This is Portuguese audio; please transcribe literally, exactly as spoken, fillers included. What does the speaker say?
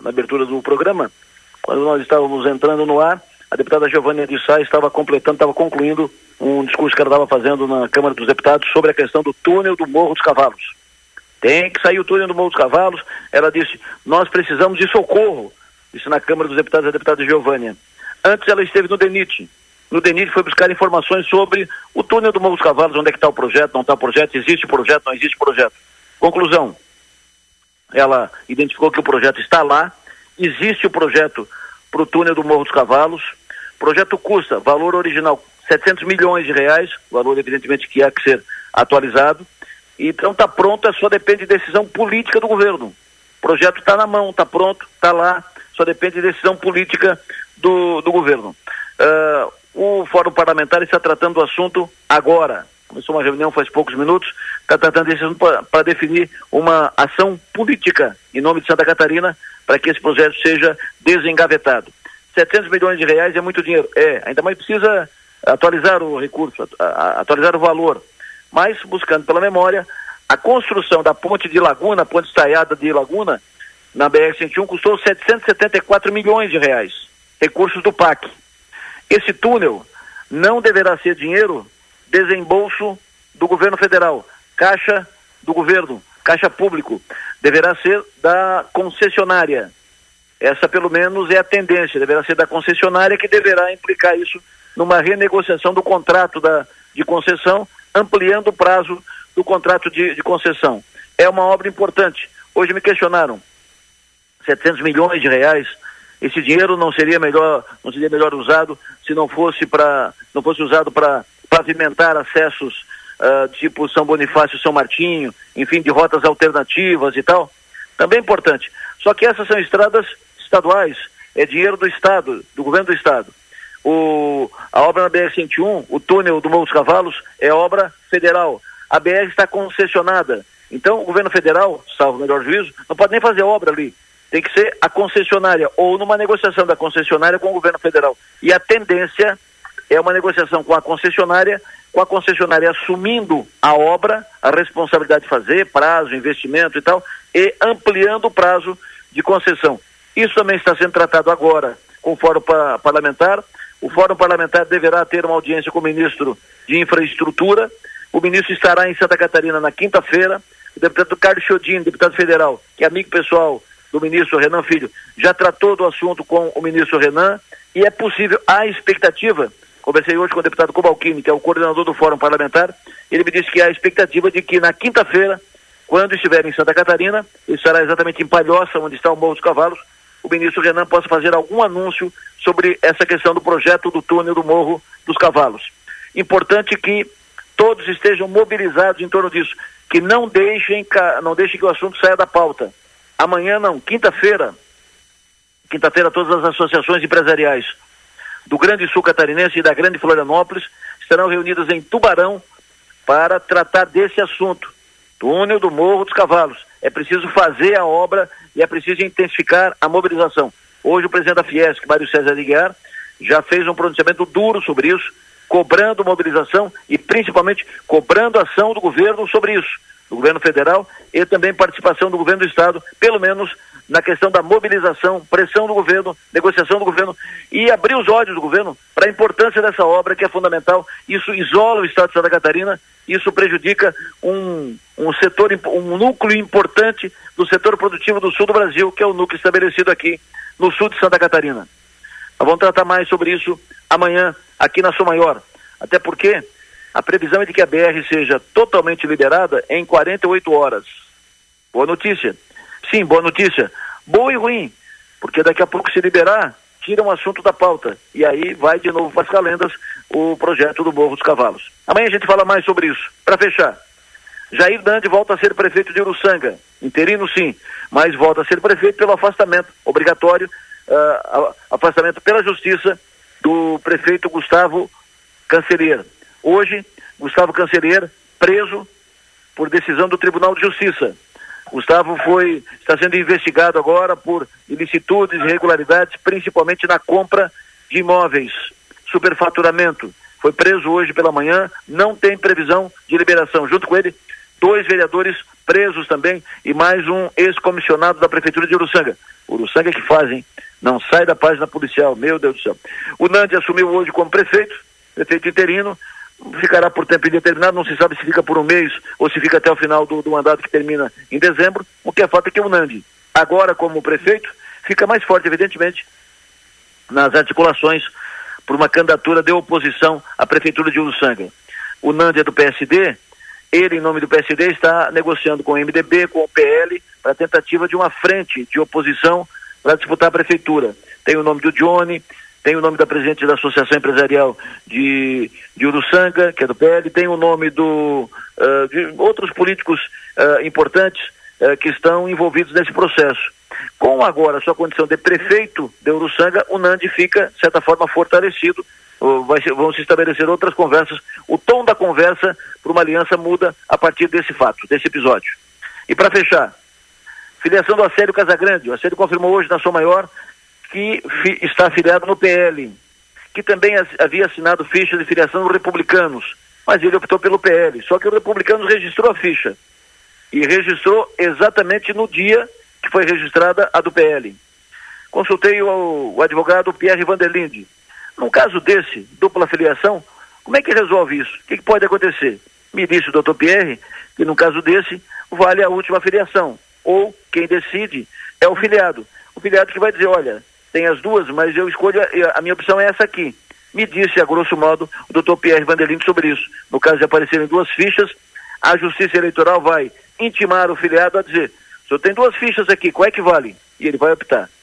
na abertura do programa, quando nós estávamos entrando no ar, a deputada Giovânia de Sá estava completando, estava concluindo um discurso que ela estava fazendo na Câmara dos Deputados sobre a questão do túnel do Morro dos Cavalos. Tem que sair o túnel do Morro dos Cavalos. Ela disse, nós precisamos de socorro. Isso na Câmara dos Deputados, a deputada Giovânia. Antes ela esteve no DENIT. No DENIT foi buscar informações sobre o túnel do Morro dos Cavalos, onde é que está o projeto, não está o projeto, existe projeto, não existe projeto. Conclusão, ela identificou que o projeto está lá, existe o projeto para o túnel do Morro dos Cavalos, o projeto custa, valor original, setecentos milhões de reais, valor evidentemente que há que ser atualizado, então está pronto, só depende de decisão política do governo. O projeto está na mão, está pronto, está lá, só depende de decisão política do, do governo. Uh, o Fórum Parlamentar está tratando do assunto agora. Começou uma reunião faz poucos minutos, está tratando desse assunto para definir uma ação política em nome de Santa Catarina para que esse projeto seja desengavetado. setecentos milhões de reais é muito dinheiro. É, ainda mais precisa atualizar o recurso, atualizar o valor. Mas, buscando pela memória, a construção da ponte de Laguna, a ponte estaiada de Laguna, na B R cento e um, custou setecentos e setenta e quatro milhões de reais, recursos do P A C. Esse túnel não deverá ser dinheiro desembolso do governo federal, caixa do governo, caixa público, deverá ser da concessionária. Essa, pelo menos, é a tendência, deverá ser da concessionária, que deverá implicar isso numa renegociação do contrato da, de concessão, ampliando o prazo do contrato de, de concessão. É uma obra importante. Hoje me questionaram, setecentos milhões de reais, esse dinheiro não seria melhor, não seria melhor usado se não fosse para, não fosse usado para pavimentar acessos uh, tipo São Bonifácio, São Martinho, enfim, de rotas alternativas e tal? Também é importante. Só que essas são estradas estaduais, é dinheiro do Estado, do governo do Estado. O, a obra na B R cento e um, o túnel do Morro dos Cavalos, é obra federal. A B R está concessionada. Então, o governo federal, salvo o melhor juízo, não pode nem fazer obra ali. Tem que ser a concessionária, ou numa negociação da concessionária com o governo federal. E a tendência é uma negociação com a concessionária, com a concessionária assumindo a obra, a responsabilidade de fazer, prazo, investimento e tal, e ampliando o prazo de concessão. Isso também está sendo tratado agora com o Fórum Parlamentar. O Fórum Parlamentar deverá ter uma audiência com o ministro de Infraestrutura. O ministro estará em Santa Catarina na quinta-feira. O deputado Carlos Chodini, deputado federal, que é amigo pessoal do ministro Renan Filho, já tratou do assunto com o ministro Renan, e é possível, há expectativa, conversei hoje com o deputado Cobalcini, que é o coordenador do Fórum Parlamentar, ele me disse que há expectativa de que na quinta-feira, quando estiver em Santa Catarina, ele estará exatamente em Palhoça, onde está o Morro dos Cavalos, o ministro Renan possa fazer algum anúncio sobre essa questão do projeto do túnel do Morro dos Cavalos. Importante que todos estejam mobilizados em torno disso, que não deixem, não deixem que o assunto saia da pauta. Amanhã não, quinta-feira, quinta-feira todas as associações empresariais do Grande Sul Catarinense e da Grande Florianópolis estarão reunidas em Tubarão para tratar desse assunto, túnel do Morro dos Cavalos. É preciso fazer a obra e é preciso intensificar a mobilização. Hoje o presidente da Fiesc, Mário César Aguiar, já fez um pronunciamento duro sobre isso, cobrando mobilização e principalmente cobrando ação do governo sobre isso, do governo federal e também participação do governo do estado, pelo menos na questão da mobilização, pressão do governo, negociação do governo e abrir os olhos do governo para a importância dessa obra, que é fundamental. Isso isola o estado de Santa Catarina, isso prejudica um, um setor, um núcleo importante do setor produtivo do sul do Brasil, que é o núcleo estabelecido aqui no sul de Santa Catarina. Nós vamos tratar mais sobre isso amanhã aqui na Som Maior, até porque a previsão é de que a B R seja totalmente liberada em quarenta e oito horas. Boa notícia. Sim, boa notícia. Boa e ruim, porque daqui a pouco, se liberar, tira um assunto da pauta. E aí vai de novo para as calendas o projeto do Morro dos Cavalos. Amanhã a gente fala mais sobre isso. Para fechar, Jair Dande volta a ser prefeito de Uruçanga. Interino sim, mas volta a ser prefeito pelo afastamento obrigatório, uh, afastamento pela justiça do prefeito Gustavo Cancellier. Hoje, Gustavo Cancellier preso por decisão do Tribunal de Justiça. Gustavo foi, está sendo investigado agora por ilicitudes e irregularidades, principalmente na compra de imóveis, superfaturamento. Foi preso hoje pela manhã, não tem previsão de liberação. Junto com ele, dois vereadores presos também, e mais um ex-comissionado da Prefeitura de Uruçanga. Uruçanga que fazem, não sai da página policial, meu Deus do céu. O Nandi assumiu hoje como prefeito, prefeito interino, ficará por tempo indeterminado, não se sabe se fica por um mês ou se fica até o final do, do mandato que termina em dezembro. O que é fato é que o Nandi, agora como prefeito, fica mais forte, evidentemente, nas articulações por uma candidatura de oposição à Prefeitura de Uruçanga. O Nandi é do P S D, ele, em nome do P S D, está negociando com o M D B, com o P L, para a tentativa de uma frente de oposição para disputar a prefeitura. Tem o nome do Johnny, tem o nome da presidente da Associação Empresarial de, de Uruçanga, que é do P L, tem o nome do, uh, de outros políticos uh, importantes uh, que estão envolvidos nesse processo. Com agora a sua condição de prefeito de Uruçanga, o Nandi fica, de certa forma, fortalecido. Vai ser, vão se estabelecer outras conversas. O tom da conversa para uma aliança muda a partir desse fato, desse episódio. E para fechar, filiação do Acélio Casagrande. O Acélio confirmou hoje na Som Maior que fi, está afiliado no P L, que também as, havia assinado ficha de filiação no Republicanos, mas ele optou pelo P L. Só que o Republicanos registrou a ficha e registrou exatamente no dia que foi registrada a do P L. Consultei o, o advogado Pierre Vanderlinde. Num caso desse, dupla filiação, como é que resolve isso? O que, que pode acontecer? Me disse o doutor Pierre que num caso desse vale a última filiação, ou quem decide é o filiado. O filiado que vai dizer, olha, tem as duas, mas eu escolho, a, a minha opção é essa aqui. Me disse, a grosso modo, o doutor Pierre Vanderlinde sobre isso. No caso de aparecerem duas fichas, a Justiça Eleitoral vai intimar o filiado a dizer, o senhor tem duas fichas aqui, qual é que vale? E ele vai optar.